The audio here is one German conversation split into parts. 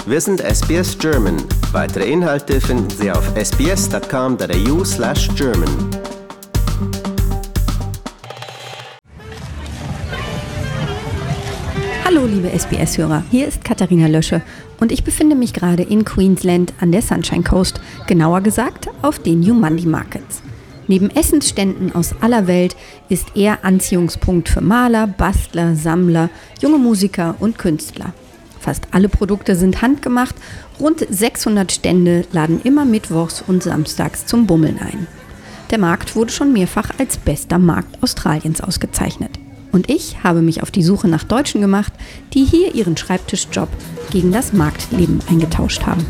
Wir sind SBS German. Weitere Inhalte finden Sie auf sbs.com.au/German. Hallo liebe SBS-Hörer, hier ist Katharina Lösche und ich befinde mich gerade in Queensland an der Sunshine Coast, genauer gesagt auf den Yumandi Markets. Neben Essensständen aus aller Welt ist er Anziehungspunkt für Maler, Bastler, Sammler, junge Musiker und Künstler. Fast alle Produkte sind handgemacht, rund 600 Stände laden immer mittwochs und samstags zum Bummeln ein. Der Markt wurde schon mehrfach als bester Markt Australiens ausgezeichnet. Und ich habe mich auf die Suche nach Deutschen gemacht, die hier ihren Schreibtischjob gegen das Marktleben eingetauscht haben.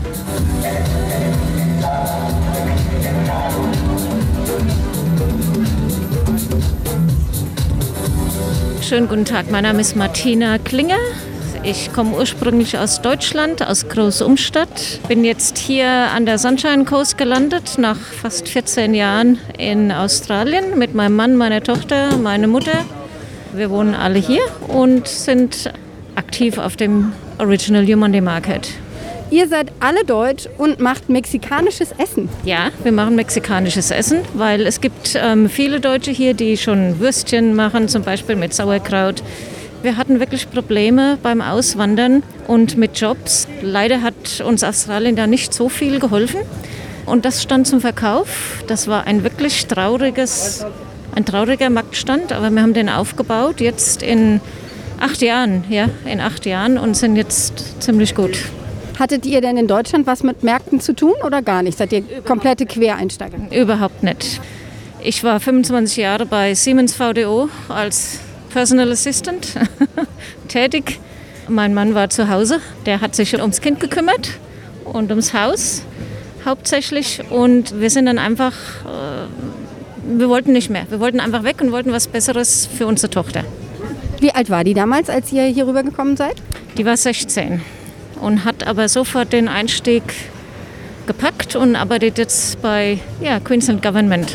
Schönen guten Tag, mein Name ist Martina Klinger. Ich komme ursprünglich aus Deutschland, aus Großumstadt. Bin jetzt hier an der Sunshine Coast gelandet, nach fast 14 Jahren in Australien mit meinem Mann, meiner Tochter, meiner Mutter. Wir wohnen alle hier und sind aktiv auf dem Original Yumandi Market. Ihr seid alle deutsch und macht mexikanisches Essen. Ja, wir machen mexikanisches Essen, weil es gibt viele Deutsche hier, die schon Würstchen machen, zum Beispiel mit Sauerkraut. Wir hatten wirklich Probleme beim Auswandern und mit Jobs. Leider hat uns Australien da nicht so viel geholfen. Und das stand zum Verkauf. Das war ein wirklich trauriger Marktstand, aber wir haben den aufgebaut jetzt in 8 Jahren, und sind jetzt ziemlich gut. Hattet ihr denn in Deutschland was mit Märkten zu tun oder gar nicht? Seid ihr komplette Quereinsteiger? Überhaupt nicht. Ich war 25 Jahre bei Siemens VDO als Personal Assistant tätig. Mein Mann war zu Hause, der hat sich ums Kind gekümmert und ums Haus hauptsächlich. Und wir sind dann einfach, wir wollten nicht mehr. Wir wollten einfach weg und wollten was Besseres für unsere Tochter. Wie alt war die damals, als ihr hier rübergekommen seid? Die war 16 und hat aber sofort den Einstieg gepackt und arbeitet jetzt bei Queensland Government.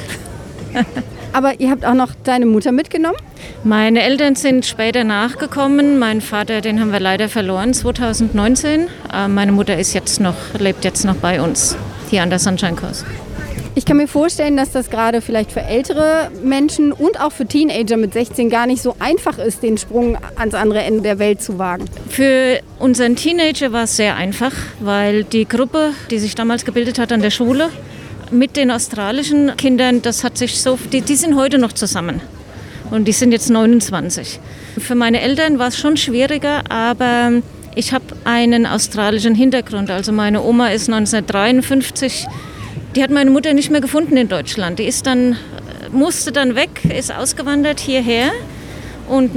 Aber ihr habt auch noch deine Mutter mitgenommen? Meine Eltern sind später nachgekommen. Mein Vater, den haben wir leider verloren 2019. Meine Mutter lebt jetzt noch bei uns, hier an der Sunshine Coast. Ich kann mir vorstellen, dass das gerade vielleicht für ältere Menschen und auch für Teenager mit 16 gar nicht so einfach ist, den Sprung ans andere Ende der Welt zu wagen. Für unseren Teenager war es sehr einfach, weil die Gruppe, die sich damals gebildet hat an der Schule, mit den australischen Kindern, die sind heute noch zusammen. Und die sind jetzt 29. Für meine Eltern war es schon schwieriger, aber ich habe einen australischen Hintergrund. Also meine Oma ist 1953, die hat meine Mutter nicht mehr gefunden in Deutschland. Die musste dann weg, ist ausgewandert hierher. Und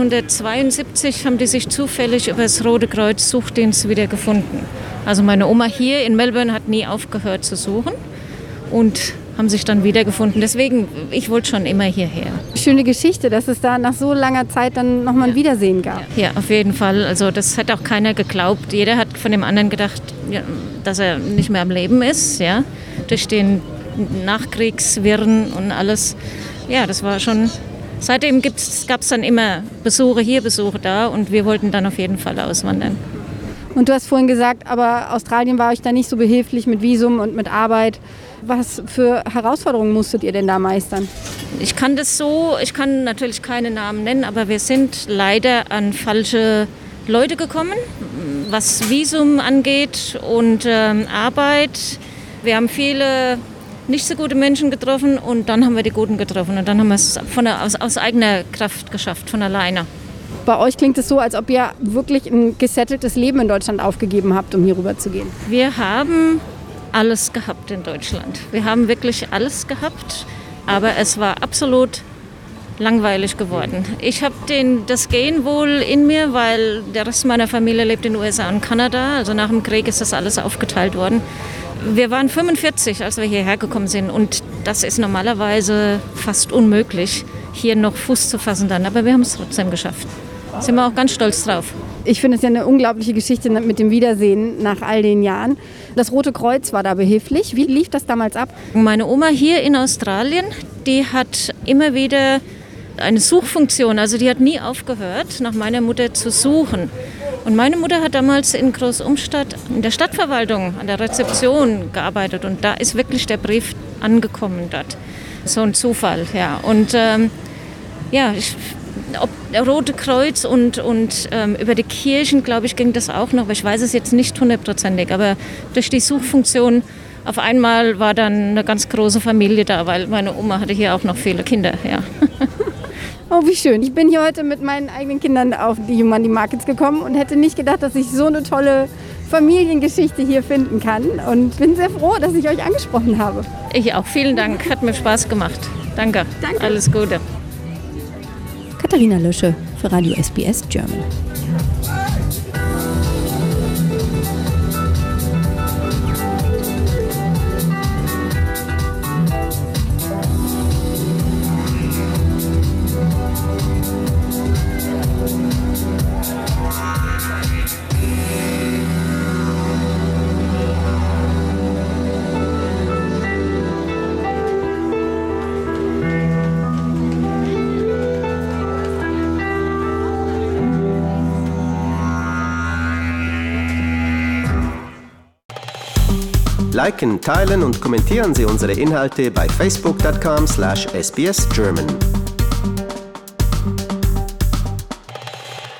1972 haben die sich zufällig über das Rote Kreuz Suchdienst wieder gefunden. Also meine Oma hier in Melbourne hat nie aufgehört zu suchen und haben sich dann wiedergefunden. Deswegen, ich wollte schon immer hierher. Schöne Geschichte, dass es da nach so langer Zeit dann nochmal ein Wiedersehen gab. Ja, auf jeden Fall. Also das hat auch keiner geglaubt. Jeder hat von dem anderen gedacht, dass er nicht mehr am Leben ist, ja, durch den Nachkriegswirren und alles. Ja, das war schon. Seitdem gab es dann immer Besuche hier, Besuche da und wir wollten dann auf jeden Fall auswandern. Und du hast vorhin gesagt, aber Australien war euch da nicht so behilflich mit Visum und mit Arbeit. Was für Herausforderungen musstet ihr denn da meistern? Ich kann natürlich keine Namen nennen, aber wir sind leider an falsche Leute gekommen, was Visum angeht und Arbeit. Wir haben viele nicht so gute Menschen getroffen und dann haben wir die Guten getroffen und dann haben wir es aus eigener Kraft geschafft, von alleine. Bei euch klingt es so, als ob ihr wirklich ein gesetteltes Leben in Deutschland aufgegeben habt, um hier rüber zu gehen. Wir haben alles gehabt in Deutschland. Wir haben wirklich alles gehabt, aber es war absolut langweilig geworden. Ich habe das Gehen wohl in mir, weil der Rest meiner Familie lebt in den USA und Kanada. Also nach dem Krieg ist das alles aufgeteilt worden. Wir waren 45, als wir hierher gekommen sind und das ist normalerweise fast unmöglich, hier noch Fuß zu fassen dann. Aber wir haben es trotzdem geschafft. Da sind wir auch ganz stolz drauf. Ich finde es ja eine unglaubliche Geschichte mit dem Wiedersehen nach all den Jahren. Das Rote Kreuz war da behilflich. Wie lief das damals ab? Meine Oma hier in Australien, die hat immer wieder eine Suchfunktion. Also die hat nie aufgehört, nach meiner Mutter zu suchen. Und meine Mutter hat damals in Großumstadt in der Stadtverwaltung an der Rezeption gearbeitet und da ist wirklich der Brief angekommen dort. So ein Zufall, ja. Und ob Rote Kreuz und über die Kirchen, glaube ich, ging das auch noch, aber ich weiß es jetzt nicht 100%. Aber durch die Suchfunktion auf einmal war dann eine ganz große Familie da, weil meine Oma hatte hier auch noch viele Kinder, ja. Oh, wie schön. Ich bin hier heute mit meinen eigenen Kindern auf die Humandi Markets gekommen und hätte nicht gedacht, dass ich so eine tolle Familiengeschichte hier finden kann. Und bin sehr froh, dass ich euch angesprochen habe. Ich auch. Vielen Dank. Hat mir Spaß gemacht. Danke. Alles Gute. Katharina Lösche für Radio SBS German. Liken, teilen und kommentieren Sie unsere Inhalte bei facebook.com/sbsgerman.